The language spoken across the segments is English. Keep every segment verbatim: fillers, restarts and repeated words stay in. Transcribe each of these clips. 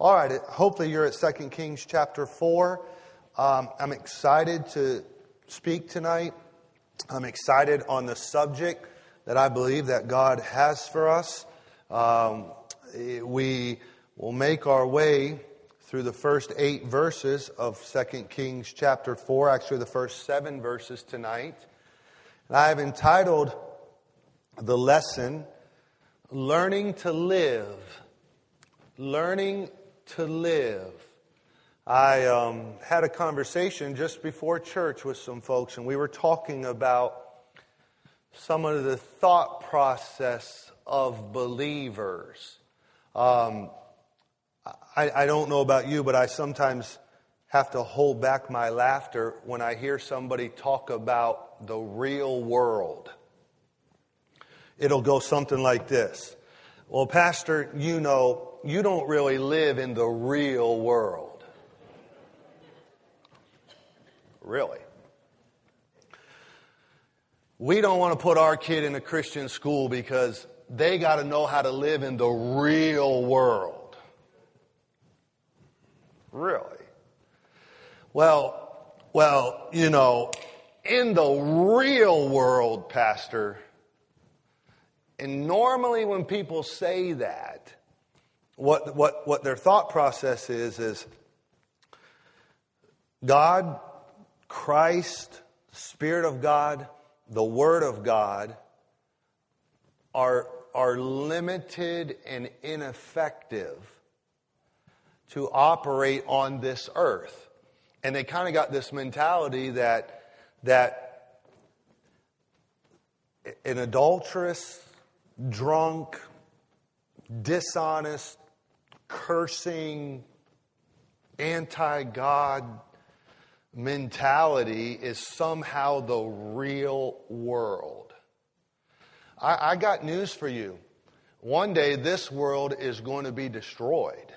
All right, hopefully you're at Second Kings chapter four. Um, I'm excited to speak tonight. I'm excited on the subject that I believe that God has for us. Um, we will make our way through the first eight verses of Second Kings chapter four, actually the first seven verses tonight. And I have entitled the lesson, Learning to Live. Learning to live. I um, had a conversation just before church with some folks, and we were talking about some of the thought process of believers. Um, I, I don't know about you, but I sometimes have to hold back my laughter when I hear somebody talk about the real world. It'll go something like this. Well, Pastor, you know, you don't really live in the real world. Really? We don't want to put our kid in a Christian school because they got to know how to live in the real world. Really? Well, well, you know, in the real world, Pastor, and normally when people say that, What, what, what their thought process is, is God, Christ, Spirit of God, the Word of God are, are limited and ineffective to operate on this earth. And they kind of got this mentality that, that an adulterous, drunk, dishonest, cursing, anti-God mentality is somehow the real world. I, I got news for you. One day this world is going to be destroyed.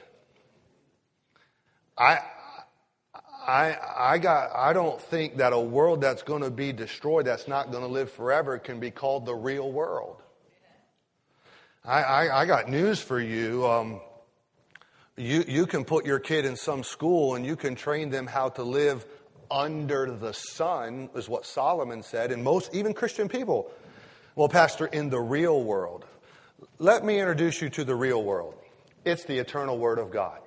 I, I, I got. I don't think that a world that's going to be destroyed, that's not going to live forever, can be called the real world. I, I, I got news for you. Um, you. You can put your kid in some school and you can train them how to live under the sun, is what Solomon said, and most, even Christian people. Well, Pastor, in the real world, let me introduce you to the real world. It's the eternal Word of God.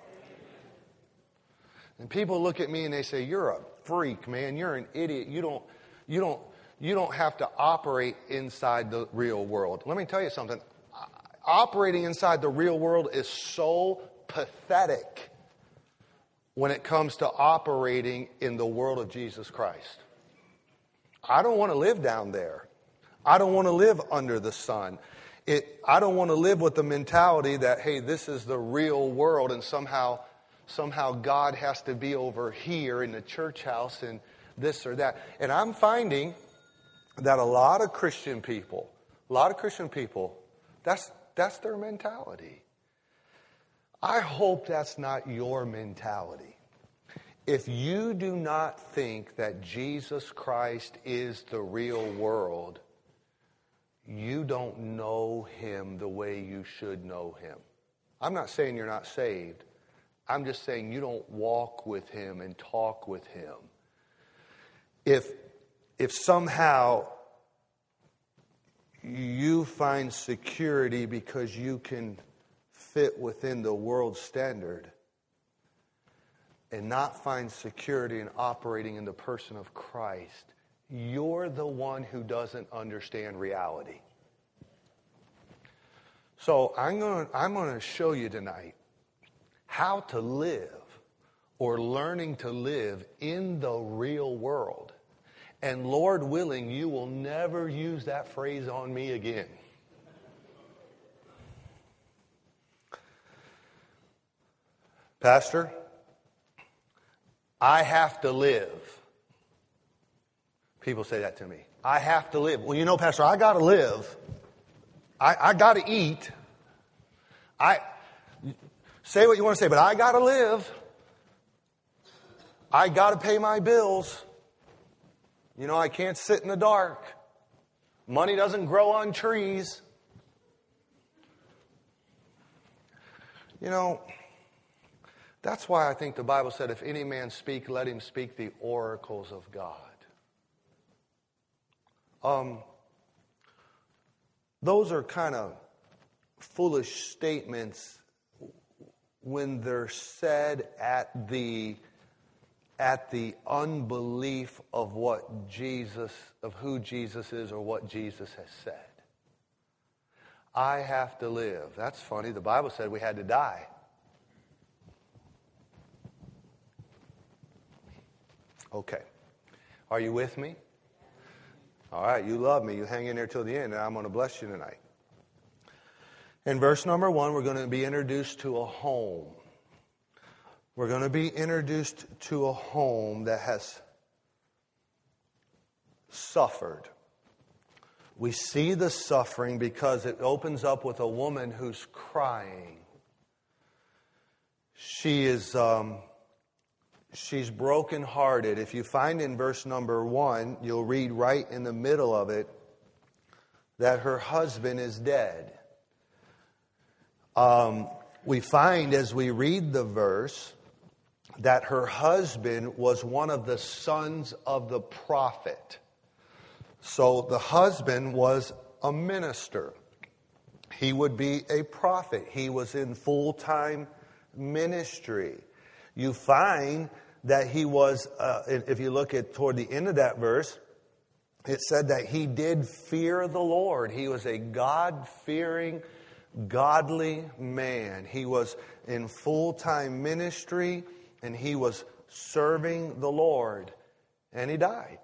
And people look at me and they say, "You're a freak, man. You're an idiot. You don't, you don't, you don't have to operate inside the real world." Let me tell you something. Operating inside the real world is so pathetic when it comes to operating in the world of Jesus Christ. I don't want to live down there. I don't want to live under the sun. It, I don't want to live with the mentality that, hey, this is the real world and somehow, somehow God has to be over here in the church house and this or that. And I'm finding that a lot of Christian people, a lot of Christian people, that's That's their mentality. I hope that's not your mentality. If you do not think that Jesus Christ is the real world, you don't know Him the way you should know Him. I'm not saying you're not saved. I'm just saying you don't walk with Him and talk with Him. If, if somehow you find security because you can fit within the world standard and not find security in operating in the person of Christ, you're the one who doesn't understand reality. So I'm going to, I'm going to show you tonight how to live or learning to live in the real world. And Lord willing, you will never use that phrase on me again. Pastor, I have to live. People say that to me. I have to live. Well, you know, Pastor, I got to live. I, I got to eat. I say what you want to say, but I got to live. I got to pay my bills. You know, I can't sit in the dark. Money doesn't grow on trees. You know, That's why I think the Bible said, if any man speak, let him speak the oracles of God. Um, those are kind of foolish statements when they're said at the at the unbelief of what Jesus, of who Jesus is or what Jesus has said. I have to live. That's funny. The Bible said we had to die. Okay. Are you with me? All right. You love me. You hang in there till the end, and I'm going to bless you tonight. In verse number one, we're going to be introduced to a home. We're going to be introduced to a home that has suffered. We see the suffering because it opens up with a woman who's crying. She is, um, she's brokenhearted. If you find in verse number one, you'll read right in the middle of it that her husband is dead. Um, we find as we read the verse that her husband was one of the sons of the prophet. So the husband was a minister. He would be a prophet. He was in full-time ministry. You find that he was, uh, if you look at toward the end of that verse, it said that he did fear the Lord. He was a God-fearing, godly man. He was in full-time ministry, and he was serving the Lord, and he died.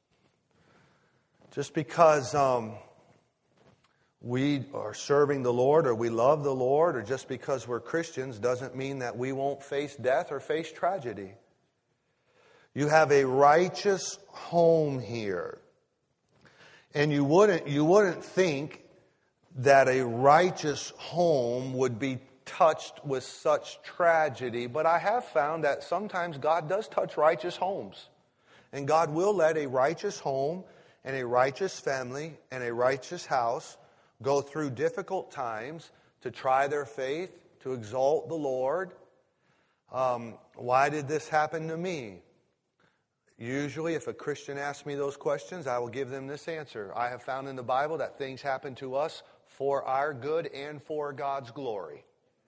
Just because um, we are serving the Lord or we love the Lord or just because we're Christians doesn't mean that we won't face death or face tragedy. You have a righteous home here. And you wouldn't, you wouldn't think that a righteous home would be touched with such tragedy, but I have found that sometimes God does touch righteous homes. And God will let a righteous home and a righteous family and a righteous house go through difficult times to try their faith, to exalt the Lord. Um, why did this happen to me? Usually, if a Christian asks me those questions, I will give them this answer. I have found in the Bible that things happen to us for our good and for God's glory.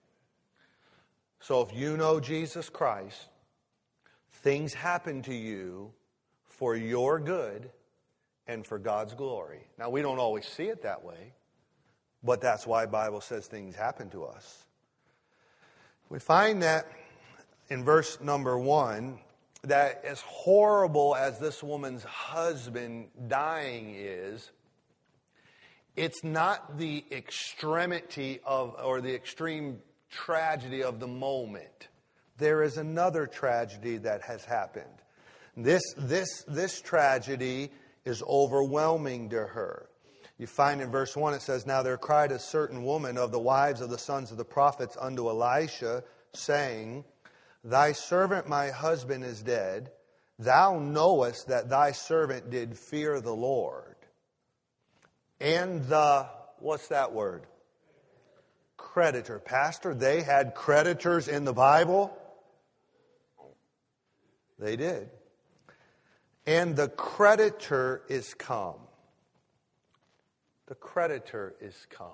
So if you know Jesus Christ, things happen to you for your good and for God's glory. Now, we don't always see it that way, but that's why the Bible says things happen to us. We find that in verse number one, that as horrible as this woman's husband dying is, it's not the extremity of, or the extreme tragedy of the moment. There is another tragedy that has happened. This, this, this tragedy is overwhelming to her. You find in verse one, it says, "Now there cried a certain woman of the wives of the sons of the prophets unto Elisha, saying, Thy servant my husband is dead. Thou knowest that thy servant did fear the Lord. And the," what's that word? Creditor. Pastor, they had creditors in the Bible? They did. "And the creditor is come." The creditor is come.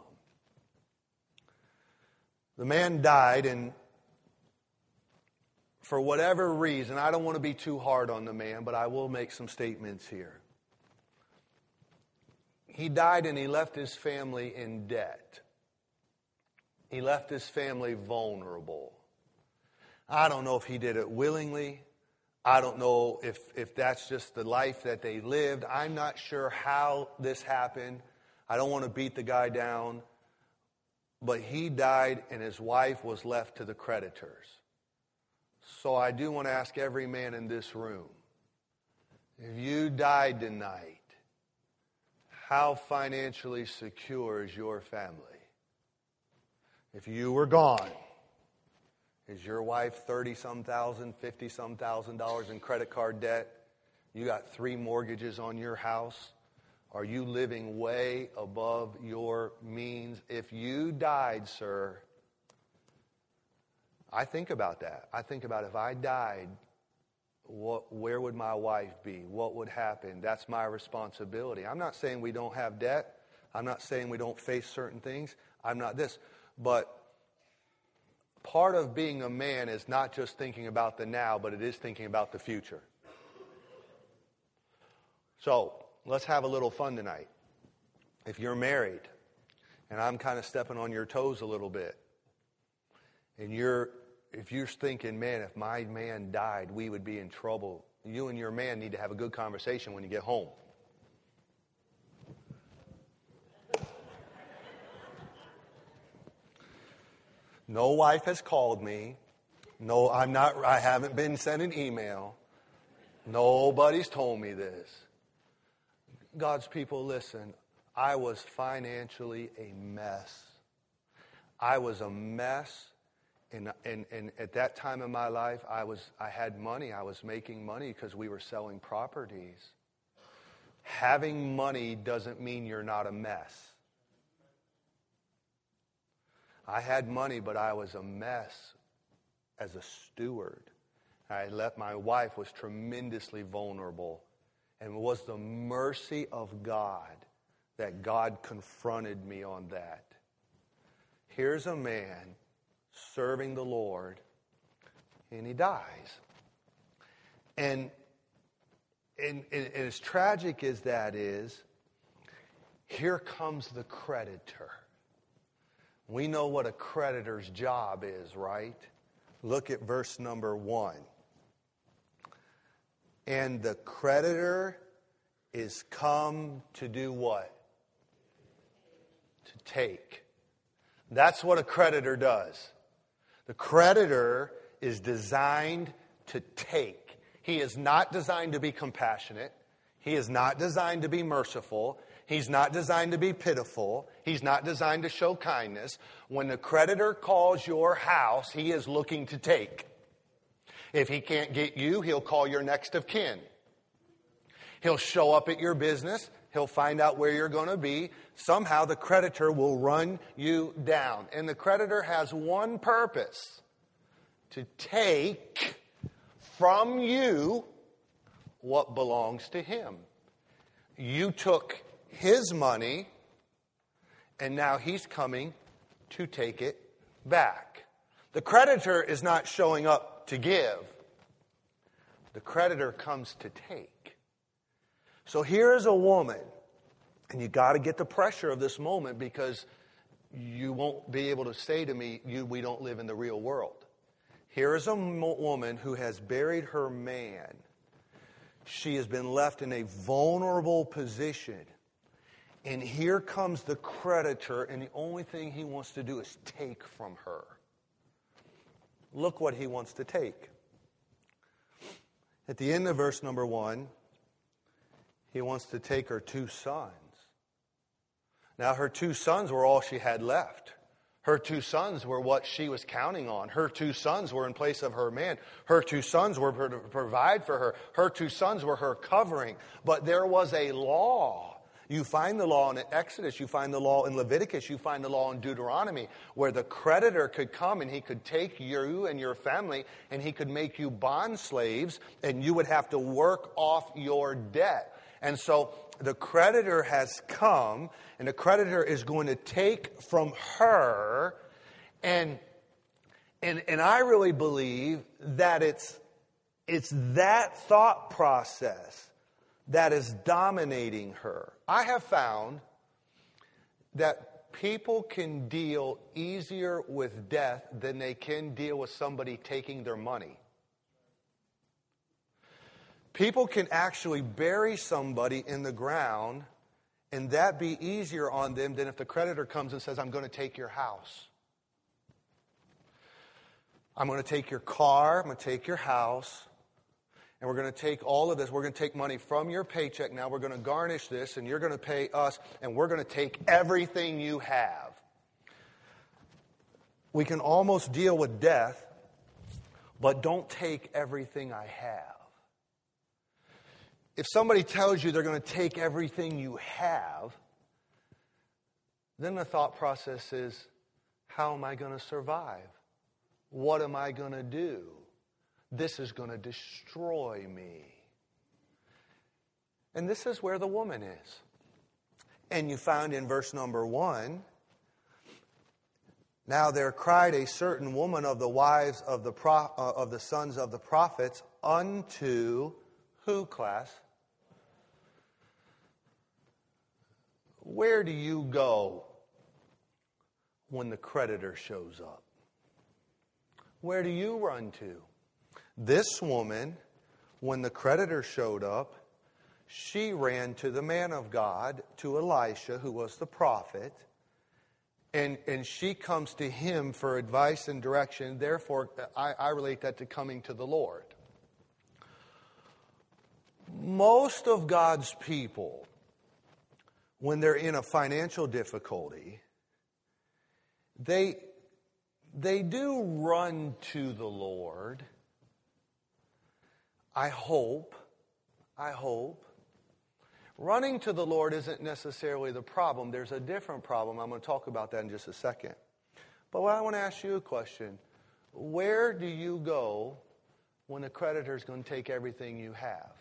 The man died, and for whatever reason, I don't want to be too hard on the man, but I will make some statements here. He died and he left his family in debt. He left his family vulnerable. I don't know if he did it willingly. I don't know if, if that's just the life that they lived. I'm not sure how this happened. I don't want to beat the guy down. But he died and his wife was left to the creditors. So I do want to ask every man in this room, if you died tonight, how financially secure is your family? If you were gone, is your wife thirty-some thousand, fifty-some thousand dollars in credit card debt? You got three mortgages on your house? Are you living way above your means? If you died, sir, I think about that. I think about if I died, what, where would my wife be? What would happen? That's my responsibility. I'm not saying we don't have debt. I'm not saying we don't face certain things. I'm not this. But part of being a man is not just thinking about the now, but it is thinking about the future. So let's have a little fun tonight. If you're married, and I'm kind of stepping on your toes a little bit, and you're, if you're thinking, man, if my man died, we would be in trouble. You and your man need to have a good conversation when you get home. No wife has called me. No, I'm not, I haven't been sent an email. Nobody's told me this. God's people, listen, I was financially a mess. I was a mess. And, and, and at that time in my life, I was I had money. I was making money because we were selling properties. Having money doesn't mean you're not a mess. I had money, but I was a mess as a steward. I let my wife was tremendously vulnerable. And it was the mercy of God that God confronted me on that. Here's a man serving the Lord, and he dies. And, and, and as tragic as that is, here comes the creditor. We know what a creditor's job is, right? Look at verse number one. And the creditor is come to do what? To take. That's what a creditor does. The creditor is designed to take. He is not designed to be compassionate. He is not designed to be merciful. He's not designed to be pitiful. He's not designed to show kindness. When the creditor calls your house, he is looking to take. If he can't get you, he'll call your next of kin. He'll show up at your business. He'll find out where you're going to be. Somehow the creditor will run you down. And the creditor has one purpose: to take from you what belongs to him. You took his money, and now he's coming to take it back. The creditor is not showing up to give. The creditor comes to take. So here is a woman, and you got to get the pressure of this moment, because you won't be able to say to me, "You, we don't live in the real world." Here is a woman who has buried her man. She has been left in a vulnerable position. And here comes the creditor, and the only thing he wants to do is take from her. Look what he wants to take. At the end of verse number one, he wants to take her two sons. Now, her two sons were all she had left. Her two sons were what she was counting on. Her two sons were in place of her man. Her two sons were to provide for her. Her two sons were her covering. But there was a law. You find the law in Exodus, you find the law in Leviticus, you find the law in Deuteronomy, where the creditor could come and he could take you and your family and he could make you bond slaves, and you would have to work off your debt. And so the creditor has come, and the creditor is going to take from her, and and and I really believe that it's it's that thought process that is dominating her. I have found that people can deal easier with death than they can deal with somebody taking their money. People can actually bury somebody in the ground, and that be easier on them than if the creditor comes and says, "I'm going to take your house. I'm going to take your car. I'm going to take your house. And we're going to take all of this. We're going to take money from your paycheck now. We're going to garnish this, and you're going to pay us, and we're going to take everything you have." We can almost deal with death, but don't take everything I have. If somebody tells you they're going to take everything you have, then the thought process is, how am I going to survive? What am I going to do? This is going to destroy me. And this is where the woman is. And you found in verse number one, now there cried a certain woman of the wives of the pro- uh, of the sons of the prophets unto who, class? Where do you go when the creditor shows up? Where do you run to? This woman, when the creditor showed up, she ran to the man of God, to Elisha, who was the prophet, and, and she comes to him for advice and direction. Therefore, I, I relate that to coming to the Lord. Most of God's people, when they're in a financial difficulty, they, they do run to the Lord. I hope, I hope. Running to the Lord isn't necessarily the problem. There's a different problem. I'm going to talk about that in just a second. But I want to ask you a question. Where do you go when the creditor is going to take everything you have?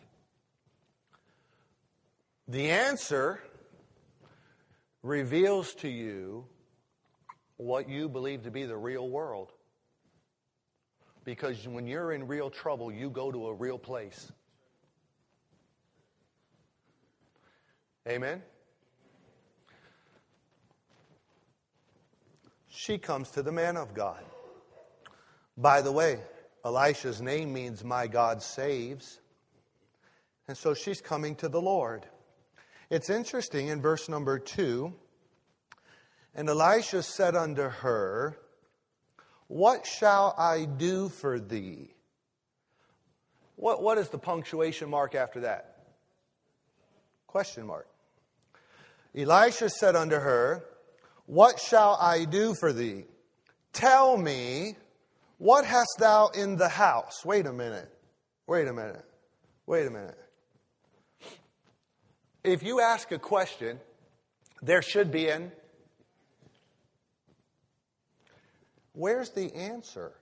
The answer reveals to you what you believe to be the real world. Because when you're in real trouble, you go to a real place. Amen? She comes to the man of God. By the way, Elisha's name means my God saves. And so she's coming to the Lord. It's interesting in verse number two. And Elisha said unto her, what shall I do for thee? What, what is the punctuation mark after that? Question mark. Elisha said unto her, what shall I do for thee? Tell me, what hast thou in the house? Wait a minute. Wait a minute. Wait a minute. If you ask a question, there should be an. Where's the answer?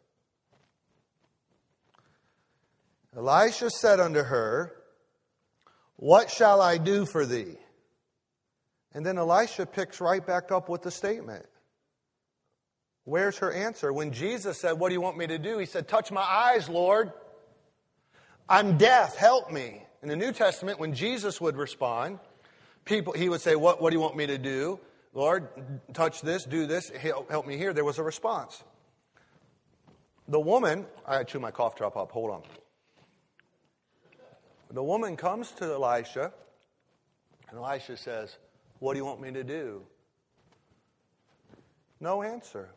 Elisha said unto her, what shall I do for thee? And then Elisha picks right back up with the statement. Where's her answer? When Jesus said, what do you want me to do? He said, touch my eyes, Lord. I'm deaf, help me. In the New Testament, when Jesus would respond, people he would say, what, what do you want me to do? Lord, touch this, do this, help, help me here. There was a response. The woman, I chew my cough drop up, hold on. The woman comes to Elisha, and Elisha says, what do you want me to do? No answer.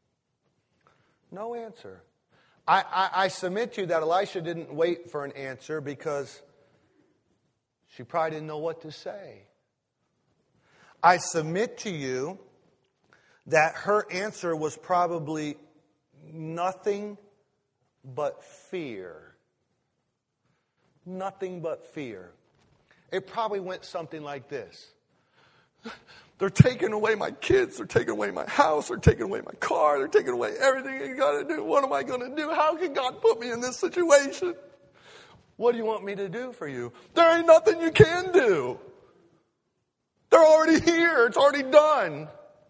No answer. I, I, I submit to you that Elisha didn't wait for an answer because she probably didn't know what to say. I submit to you that her answer was probably nothing but fear. Nothing but fear. It probably went something like this. They're taking away my kids. They're taking away my house. They're taking away my car. They're taking away everything you got to do. What am I going to do? How can God put me in this situation? What do you want me to do for you? There ain't nothing you can do. They're already here. It's already done.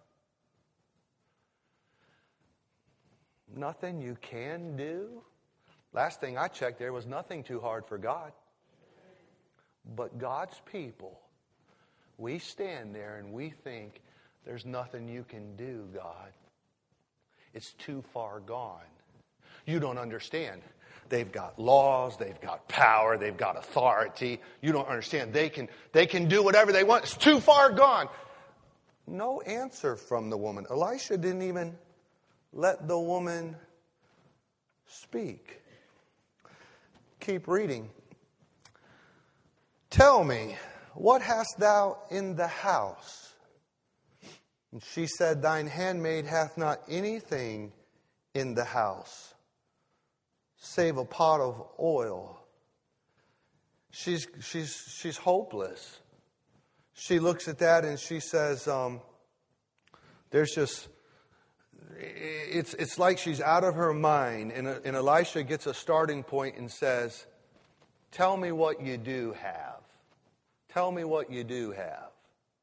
Nothing you can do? Last thing I checked, there was nothing too hard for God. But God's people, we stand there and we think, there's nothing you can do, God. It's too far gone. You don't understand. They've got laws, they've got power, they've got authority. You don't understand. They can, they can do whatever they want. It's too far gone. No answer from the woman. Elisha didn't even let the woman speak. Keep reading. Tell me, what hast thou in the house? And she said, thine handmaid hath not anything in the house, save a pot of oil. She's she's she's hopeless. She looks at that and she says, um, "There's just it's, it's like she's out of her mind. And, and Elisha gets a starting point and says, tell me what you do have. Tell me what you do have.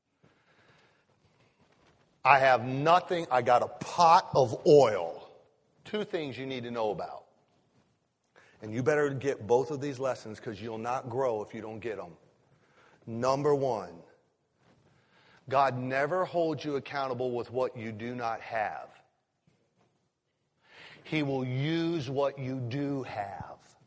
I have nothing. I got a pot of oil. Two things you need to know about. And you better get both of these lessons because you'll not grow if you don't get them. Number one, God never holds you accountable with what you do not have. He will use what you do have.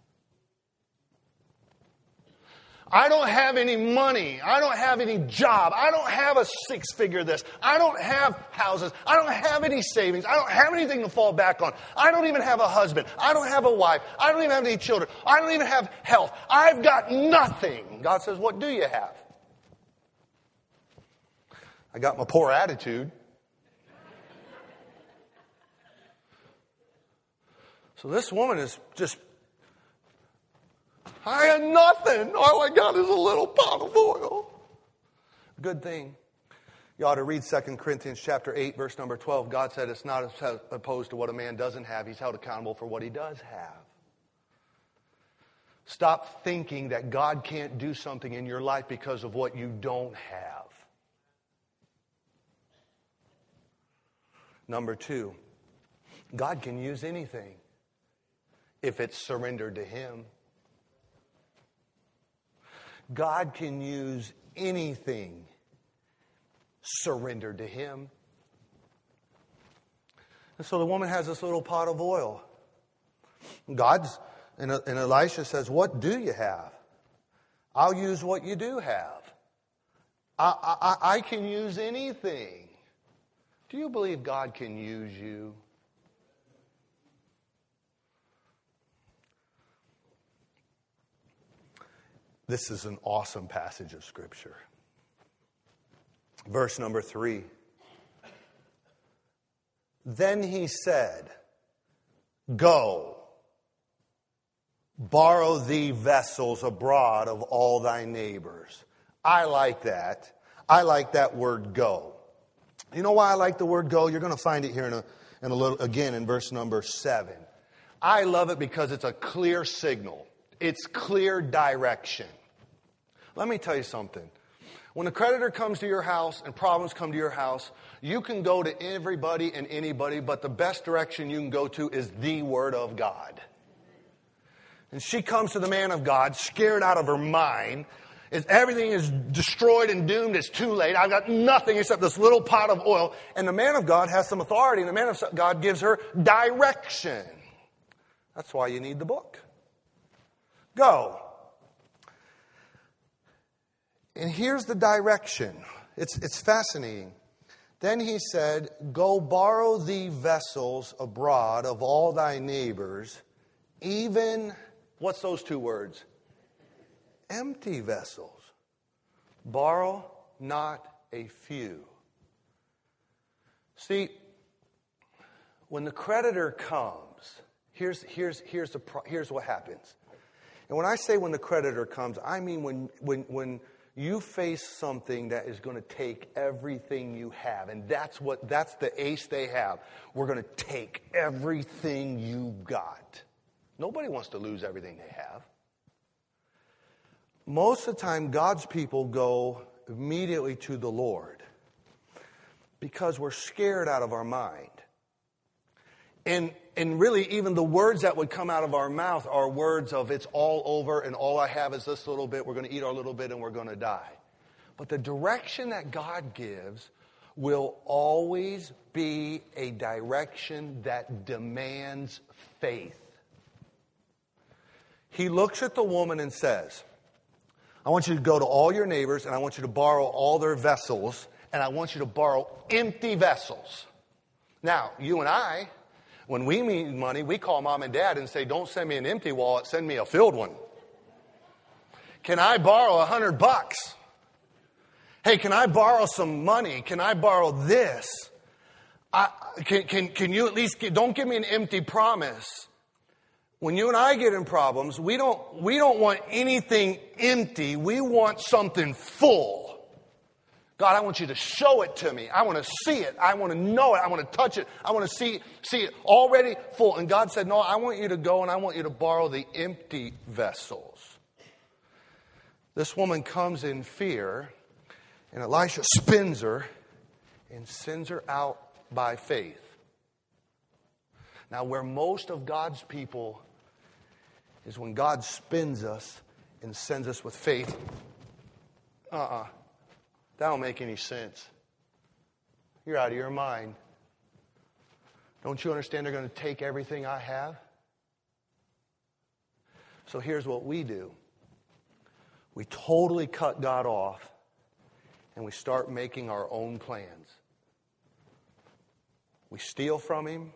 I don't have any money. I don't have any job. I don't have a six-figure this. I don't have houses. I don't have any savings. I don't have anything to fall back on. I don't even have a husband. I don't have a wife. I don't even have any children. I don't even have health. I've got nothing. God says, what do you have? I got my poor attitude. So this woman is just, I had nothing. All I got is a little pot of oil. Good thing. You ought to read Second Corinthians chapter eight, verse number twelve. God said it's not opposed to what a man doesn't have. He's held accountable for what he does have. Stop thinking that God can't do something in your life because of what you don't have. Number two, God can use anything if it's surrendered to Him. God can use anything surrendered to Him. And so the woman has this little pot of oil. God's, and, and Elisha says, what do you have? I'll use what you do have. I, I, I can use anything. Do you believe God can use you? This is an awesome passage of Scripture. Verse number three. Then he said, go, borrow thee vessels abroad of all thy neighbors. I like that. I like that word go. You know why I like the word go? You're going to find it here in a, in a little, again in verse number seven. I love it because it's a clear signal. It's clear direction. Let me tell you something. When a creditor comes to your house and problems come to your house, you can go to everybody and anybody, but the best direction you can go to is the Word of God. And she comes to the man of God, scared out of her mind. Is everything is destroyed and doomed. It's too late. I've got nothing except this little pot of oil. And the man of God has some authority, and the man of God gives her direction. That's why you need the book. Go. And here's the direction. It's, it's fascinating. Then he said, go borrow thee vessels abroad of all thy neighbors, even, what's those two words? Empty vessels. Borrow not a few. See, when the creditor comes, here's, here's, here's, the, here's what happens. And when I say when the creditor comes, I mean when, when, when you face something that is going to take everything you have. And that's what, that's the ace they have. We're going to take everything you got. Nobody wants to lose everything they have. Most of the time, God's people go immediately to the Lord because we're scared out of our mind. And and really, even the words that would come out of our mouth are words of it's all over and all I have is this little bit. We're going to eat our little bit and we're going to die. But the direction that God gives will always be a direction that demands faith. He looks at the woman and says, I want you to go to all your neighbors and I want you to borrow all their vessels and I want you to borrow empty vessels. Now, you and I, when we need money, we call mom and dad and say, don't send me an empty wallet, send me a filled one. Can I borrow a hundred bucks? Hey, can I borrow some money? Can I borrow this? I, can, can, can you at least, get, don't give me an empty promise. When you and I get in problems, we don't, we don't want anything empty. We want something full. God, I want you to show it to me. I want to see it. I want to know it. I want to touch it. I want to see, see it already full. And God said, no, I want you to go and I want you to borrow the empty vessels. This woman comes in fear, and Elisha spins her and sends her out by faith. Now, where most of God's people is when God spins us and sends us with faith. Uh-uh. That don't make any sense. You're out of your mind. Don't you understand they're going to take everything I have? So here's what we do. We totally cut God off and we start making our own plans. We steal from Him.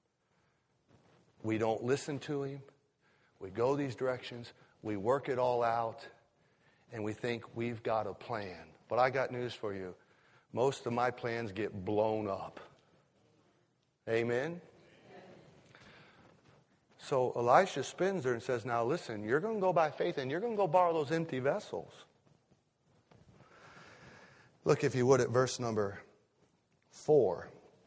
We don't listen to Him. We go these directions. We work it all out. And we think we've got a plan. But I got news for you. Most of my plans get blown up. Amen? So Elisha spins her and says, now listen, you're going to go by faith and you're going to go borrow those empty vessels. Look, if you would, at verse number four.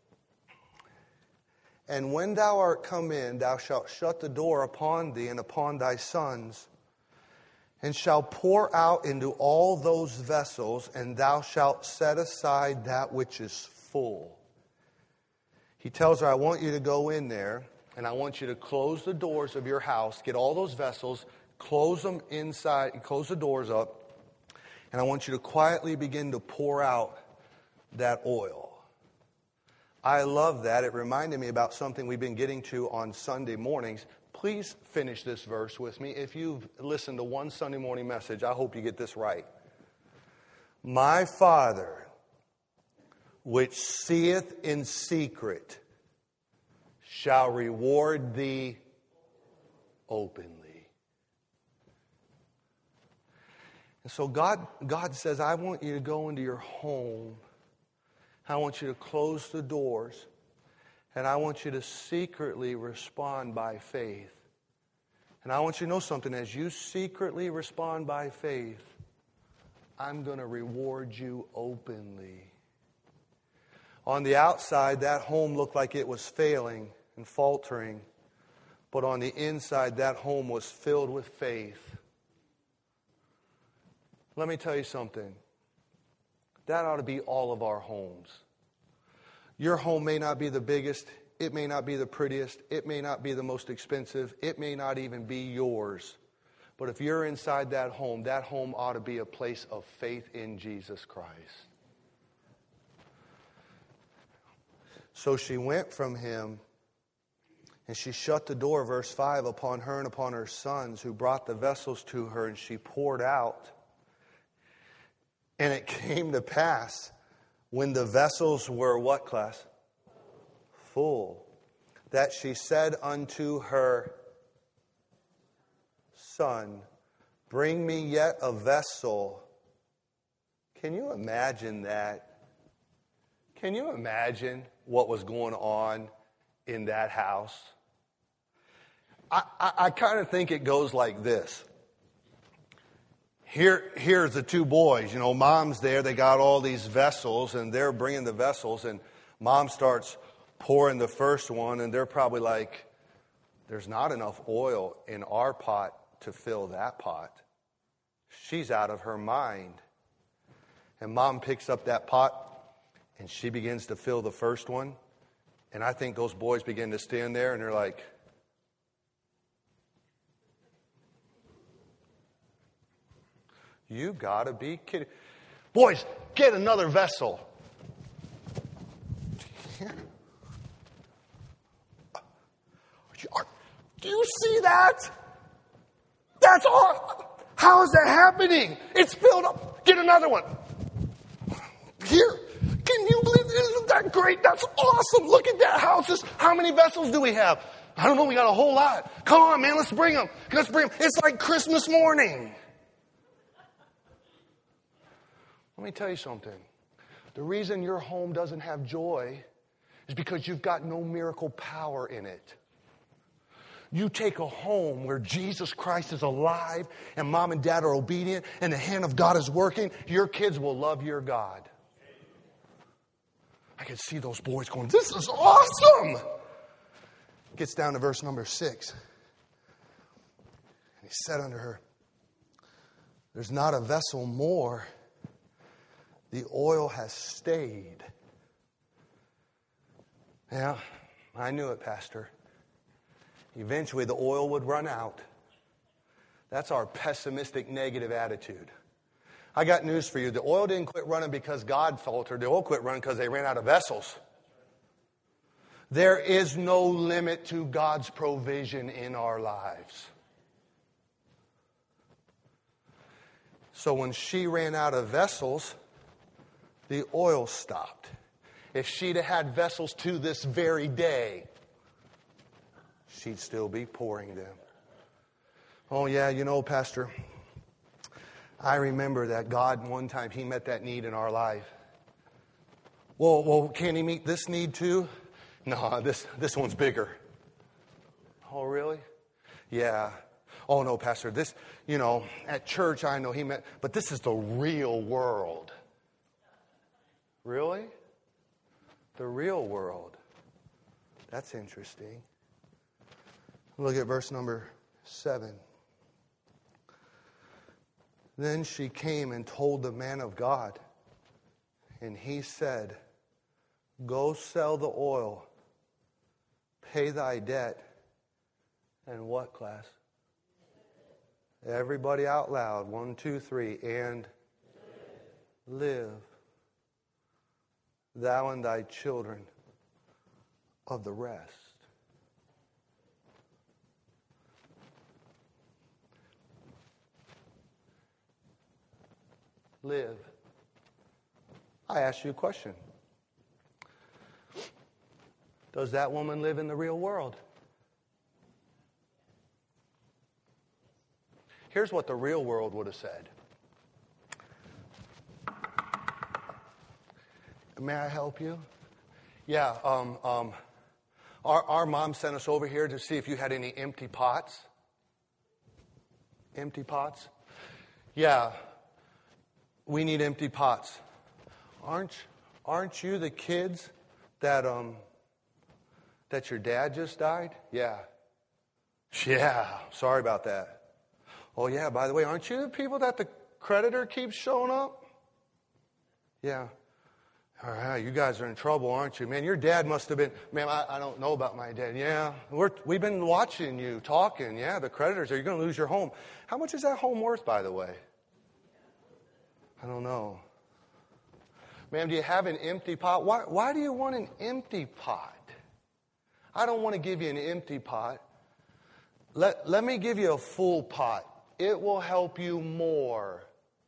And when thou art come in, thou shalt shut the door upon thee and upon thy sons, and shalt pour out into all those vessels, and thou shalt set aside that which is full. He tells her, I want you to go in there, and I want you to close the doors of your house, get all those vessels, close them inside, close the doors up, and I want you to quietly begin to pour out that oil. I love that. It reminded me about something we've been getting to on Sunday mornings. Please finish this verse with me. If you've listened to one Sunday morning message, I hope you get this right. My Father, which seeth in secret, shall reward thee openly. And so God, God says, I want you to go into your home. I want you to close the doors. And I want you to secretly respond by faith. And I want you to know something. As you secretly respond by faith, I'm going to reward you openly. On the outside, that home looked like it was failing and faltering. But on the inside, that home was filled with faith. Let me tell you something. That ought to be all of our homes. Your home may not be the biggest. It may not be the prettiest. It may not be the most expensive. It may not even be yours. But if you're inside that home, that home ought to be a place of faith in Jesus Christ. So she went from him, and she shut the door, verse five, upon her and upon her sons, who brought the vessels to her, and she poured out. And it came to pass, when the vessels were what, class? Full, that she said unto her son, bring me yet a vessel. Can you imagine that? Can you imagine what was going on in that house? I, I, I kind of think it goes like this. Here, here's the two boys. You know, mom's there. They got all these vessels, and they're bringing the vessels. And mom starts pouring the first one, and they're probably like, there's not enough oil in our pot to fill that pot. She's out of her mind. And mom picks up that pot, and she begins to fill the first one. And I think those boys begin to stand there, and they're like, you gotta be kidding. Boys, get another vessel. Do you see that? That's all. How is that happening? It's filled up. Get another one. Here. Can you believe it? Isn't that great? That's awesome. Look at that house. Just how many vessels do we have? I don't know. We got a whole lot. Come on, man. Let's bring them. Let's bring them. It's like Christmas morning. Let me tell you something. The reason your home doesn't have joy is because you've got no miracle power in it. You take a home where Jesus Christ is alive and mom and dad are obedient and the hand of God is working, your kids will love your God. I could see those boys going, this is awesome. Gets down to verse number six. And he said unto her, there's not a vessel more. The oil has stayed. Yeah, I knew it, Pastor. Eventually the oil would run out. That's our pessimistic, negative attitude. I got news for you. The oil didn't quit running because God faltered. The oil quit running because they ran out of vessels. There is no limit to God's provision in our lives. So when she ran out of vessels, the oil stopped. If she'd have had vessels to this very day, she'd still be pouring them. Oh yeah, you know, Pastor, I remember that God, one time, He met that need in our life. Well, well, can He meet this need too? No, this, this one's bigger. Oh, really? Yeah. Oh, no, Pastor, this, you know, at church I know He met, but this is the real world. Really? The real world. That's interesting. Look at verse number seven. Then she came and told the man of God, and he said, go sell the oil, pay thy debt, and what, class? Everybody out loud. One, two, three. And live, thou and thy children of the rest. Live. I ask you a question. Does that woman live in the real world? Here's what the real world would have said. May I help you? Yeah, um, um, our, our mom sent us over here to see if you had any empty pots. Empty pots? Yeah, we need empty pots. Aren't, aren't you the kids that, um, that your dad just died? Yeah. Yeah, sorry about that. Oh, yeah, by the way, aren't you the people that the creditor keeps showing up? Yeah. All right, you guys are in trouble, aren't you? Man, your dad must have been, man, I, I don't know about my dad. Yeah, we're, we've been watching you, talking. Yeah, the creditors, are you going to lose your home? How much is that home worth, by the way? I don't know. Ma'am, do you have an empty pot? Why, why do you want an empty pot? I don't want to give you an empty pot. Let, let me give you a full pot. It will help you more.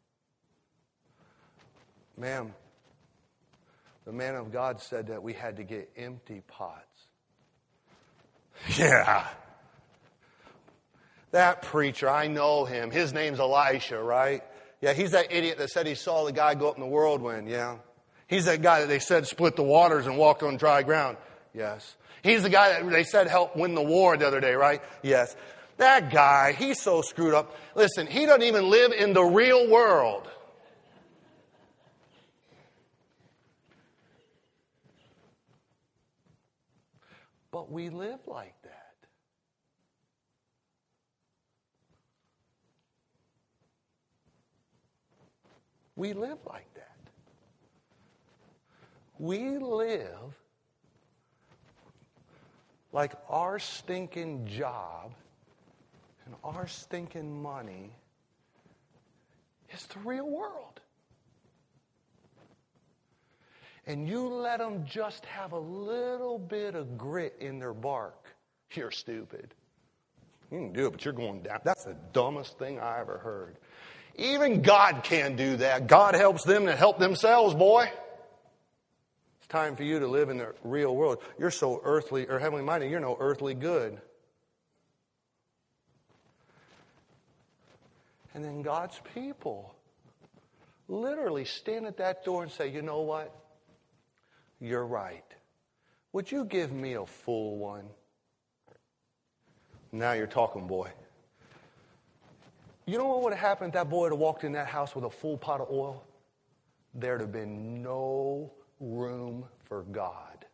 Ma'am, the man of God said that we had to get empty pots. Yeah. That preacher, I know him. His name's Elisha, right? Yeah, he's that idiot that said he saw the guy go up in the whirlwind, yeah. He's that guy that they said split the waters and walked on dry ground. Yes. He's the guy that they said helped win the war the other day, right? Yes. That guy, he's so screwed up. Listen, he doesn't even live in the real world. But we live like that. We live like that. We live like our stinking job and our stinking money is the real world. And you let them just have a little bit of grit in their bark, you're stupid. You can do it, but you're going down. That's the dumbest thing I ever heard. Even God can't do that. God helps them to help themselves, boy. It's time for you to live in the real world. You're so earthly or heavenly minded, you're no earthly good. And then God's people literally stand at that door and say, you know what? You're right. Would you give me a full one? Now you're talking, boy. You know what would have happened if that boy had walked in that house with a full pot of oil? There'd have been no room for God.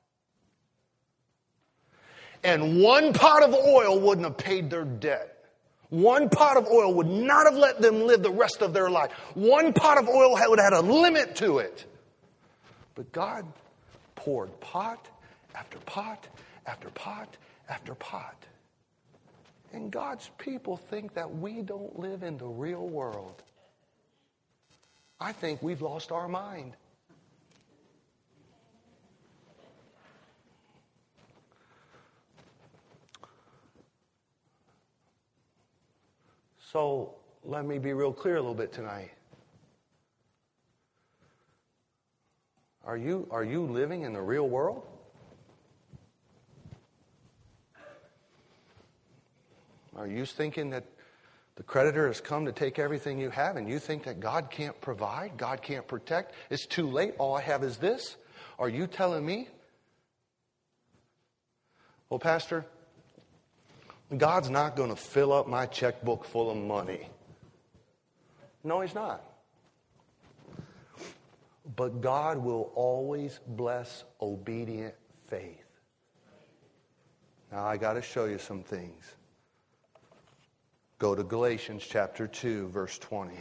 And one pot of oil wouldn't have paid their debt. One pot of oil would not have let them live the rest of their life. One pot of oil would have had a limit to it. But God poured pot after pot after pot after pot. And God's people think that we don't live in the real world. I think we've lost our mind. So let me be real clear a little bit tonight. Are you, are you living in the real world? Are you thinking that the creditor has come to take everything you have and you think that God can't provide, God can't protect? It's too late. All I have is this. Are you telling me, well, Pastor, God's not going to fill up my checkbook full of money? No, He's not. But God will always bless obedient faith. Now, I got to show you some things. Go to Galatians chapter two, verse twenty.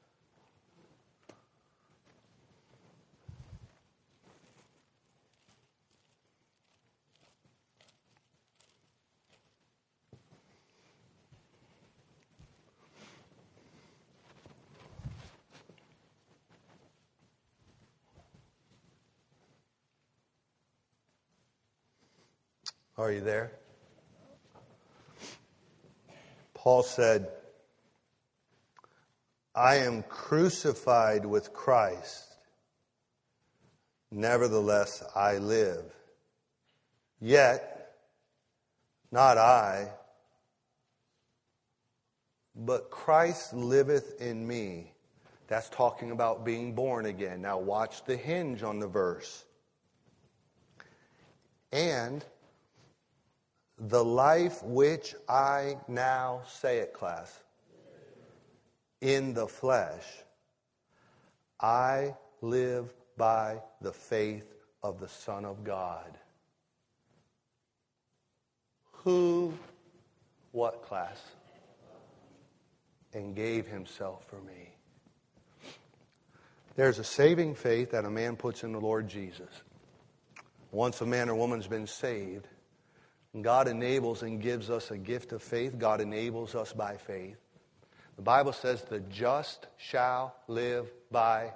Are you there? Paul said, I am crucified with Christ. Nevertheless, I live. Yet, not I, but Christ liveth in me. That's talking about being born again. Now watch the hinge on the verse. And the life which I now, say it, class, in the flesh, I live by the faith of the Son of God. Who, what, class? And gave Himself for me. There's a saving faith that a man puts in the Lord Jesus. Once a man or woman's been saved, God enables and gives us a gift of faith. God enables us by faith. The Bible says the just shall live by.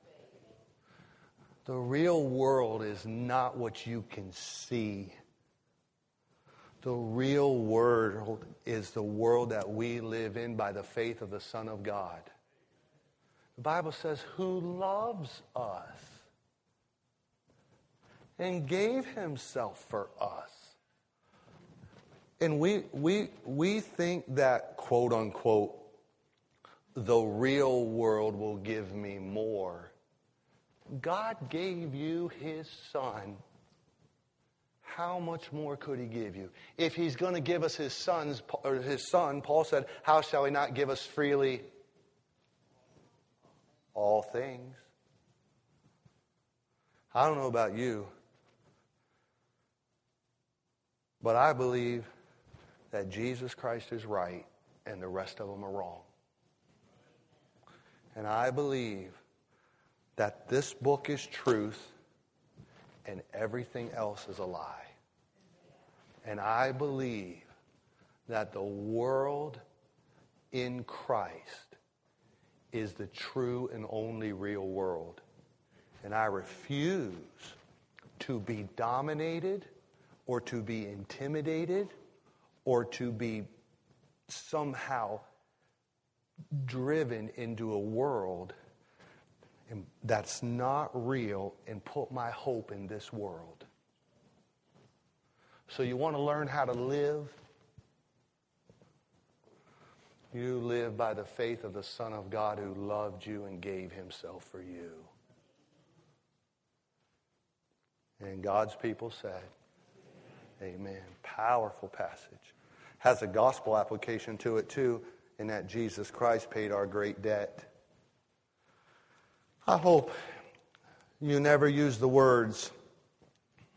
The real world is not what you can see. The real world is the world that we live in by the faith of the Son of God. The Bible says, who loves us and gave Himself for us. And we we we think that, quote unquote, the real world will give me more. God gave you His Son. How much more could He give you? If He's going to give us His sons, or His Son, Paul said, how shall He not give us freely all things? I don't know about you, but I believe that Jesus Christ is right and the rest of them are wrong. And I believe that this book is truth and everything else is a lie. And I believe that the world in Christ is the true and only real world. And I refuse to be dominated or to be intimidated or to be somehow driven into a world that's not real and put my hope in this world. So you want to learn how to live? You live by the faith of the Son of God who loved you and gave Himself for you. And God's people said, amen. Powerful passage. Has a gospel application to it too, in that Jesus Christ paid our great debt. I hope you never use the words,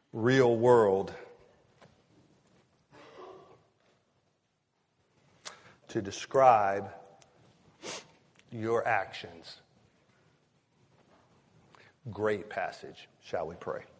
real world to describe your actions. Great passage. Shall we pray?